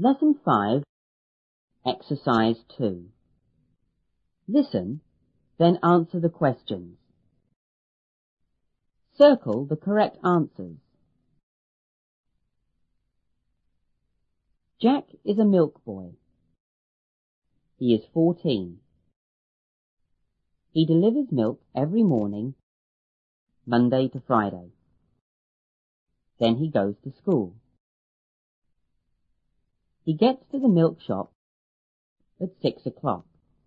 Lesson 5, Exercise 2. Listen, then answer the questions. Circle the correct answers. Jack is a milk boy. He is 14. He delivers milk every morning, Monday to Friday. Then he goes to school. He gets to the milk shop at 6 o'clock.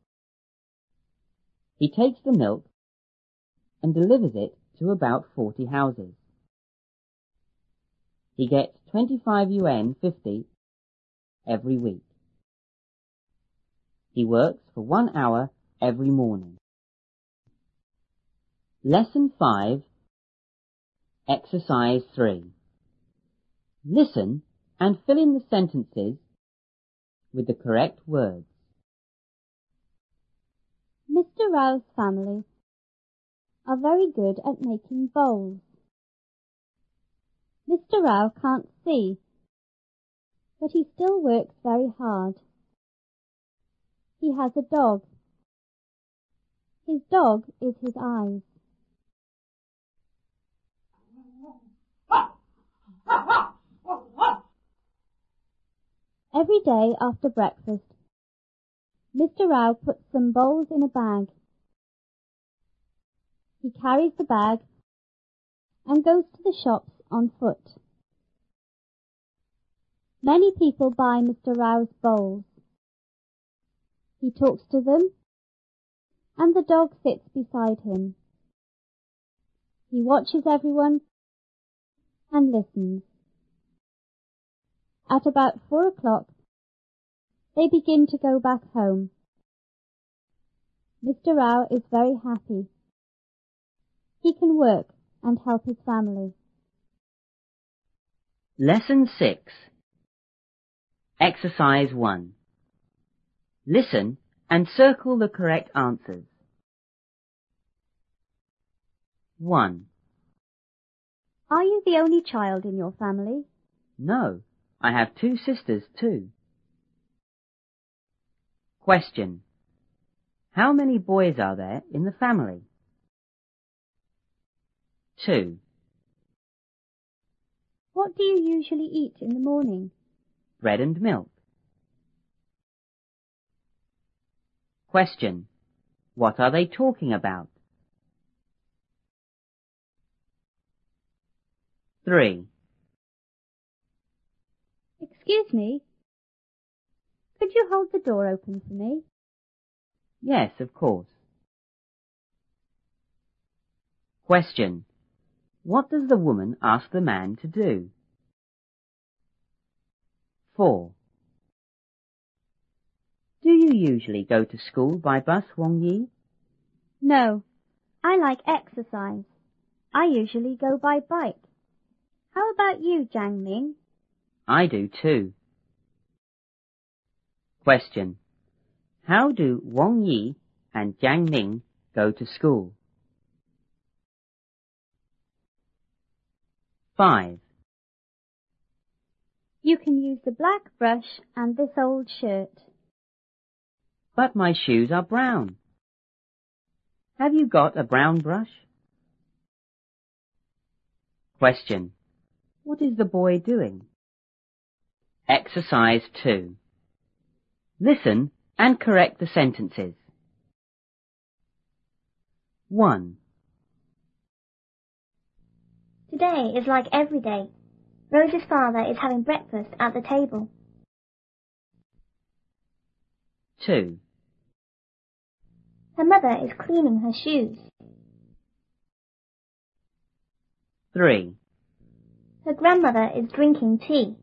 He takes the milk and delivers it to about 40 houses. He gets 25 yuan 50 every week. He works for 1 hour every morning. Lesson 5, Exercise 3. Listen and fill in the sentences with the correct words. Mr. Rao's family are very good at making bowls. Mr. Rao can't see, but he still works very hard. He has a dog. His dog is his eyes. Every day after breakfast, Mr. Rao puts some bowls in a bag. He carries the bag and goes to the shops on foot. Many people buy Mr. Rao's bowls. He talks to them, and the dog sits beside him. He watches everyone and listens. At about 4 o'clock, they begin to go back home. Mr. Rao is very happy. He can work and help his family. Lesson 6, Exercise 1. Listen and circle the correct answers. 1. Are you the only child in your family? No, I have 2 sisters too. Question. How many boys are there in the family? 2. What do you usually eat in the morning? Bread and milk. Question. What are they talking about? 3. Excuse me, could you hold the door open for me? Yes, of course. Question. What does the woman ask the man to do? 4. Do you usually go to school by bus, Wang Yi? No, I like exercise. I usually go by bike. How about you, Jiang Ming? I do too. Question. How do Wang Yi and Jiang Ming go to school? 5. You can use the black brush and this old shirt. But my shoes are brown. Have you got a brown brush? Question. What is the boy doing? Exercise 2. Listen and correct the sentences. 1. Today is like every day. Rose's father is having breakfast at the table. 2. Her mother is cleaning her shoes. 3. Her grandmother is drinking tea.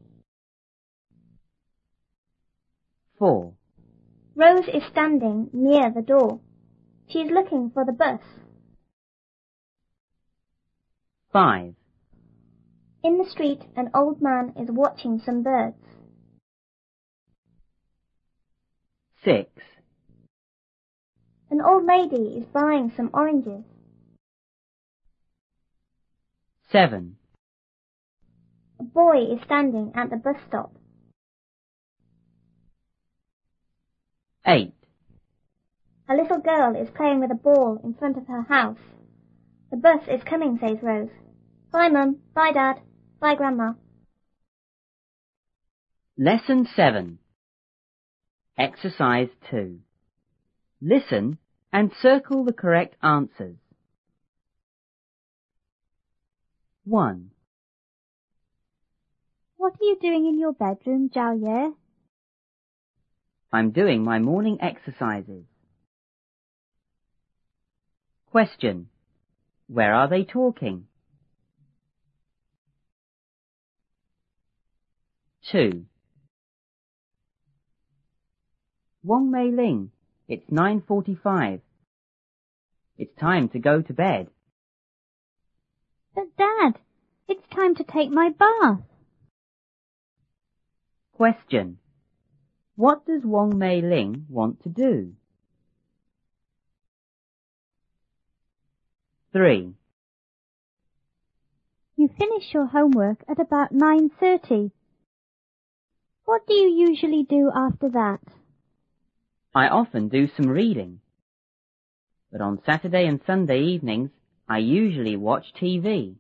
4. Rose is standing near the door. She is looking for the bus. 5. In the street, an old man is watching some birds. 6. An old lady is buying some oranges. 7. A boy is standing at the bus stop. 8. A little girl is playing with a ball in front of her house. The bus is coming, says Rose. Bye, Mum. Bye, Dad. Bye, Grandma. Lesson 7. Exercise 2. Listen and circle the correct answers. 1. What are you doing in your bedroom, Zhao Ye? I'm doing my morning exercises. Question. Where are they talking? 2. Wang Mei Ling, it's 9:45. It's time to go to bed. But Dad, it's time to take my bath. Question. What does Wang Mei Ling want to do? 3. You finish your homework at about 9:30. What do you usually do after that? I often do some reading, but on Saturday and Sunday evenings I usually watch TV.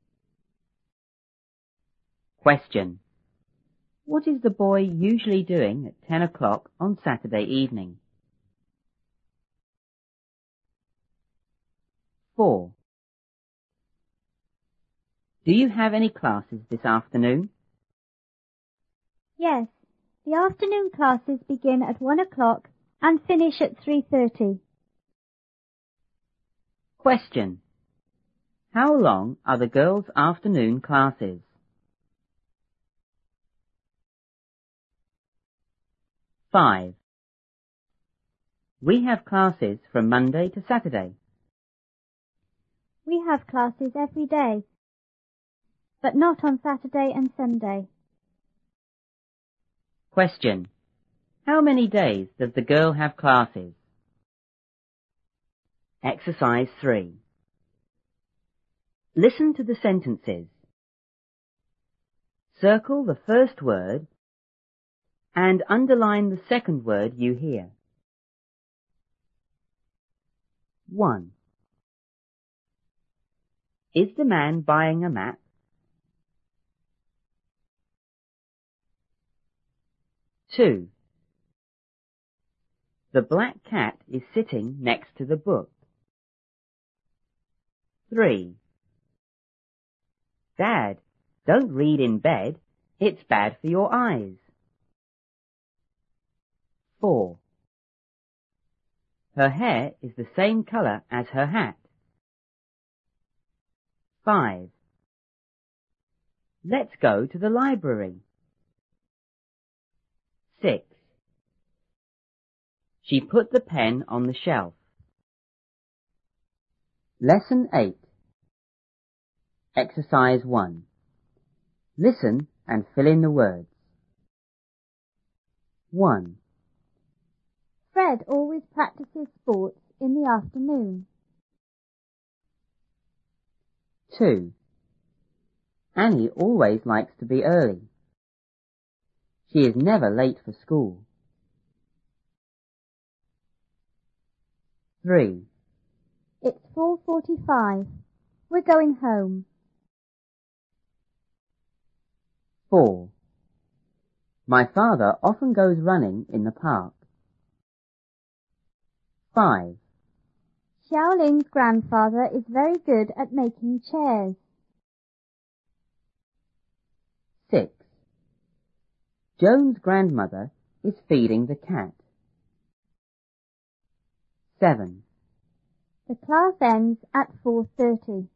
Question. What is the boy usually doing at 10 o'clock on Saturday evening? 4. Do you have any classes this afternoon? Yes, the afternoon classes begin at 1 o'clock and finish at 3:30. Question. How long are the girls' afternoon classes? 5. We have classes from Monday to Saturday. We have classes every day, but not on Saturday and Sunday. Question. How many days does the girl have classes? Exercise 3. Listen to the sentences. Circle the first word and underline the second word you hear. 1. Is the man buying a map? 2. The black cat is sitting next to the book. 3. Dad, don't read in bed. It's bad for your eyes. 4. Her hair is the same colour as her hat. 5. Let's go to the library. 6. She put the pen on the shelf. Lesson 8. Exercise 1. Listen and fill in the words. 1. Fred always practices sports in the afternoon. 2. Annie always likes to be early. She is never late for school. 3. It's 4:45. We're going home. 4. My father often goes running in the park. 5. Xiaoling's grandfather is very good at making chairs. 6. Joan's grandmother is feeding the cat. 7. The class ends at 4:30.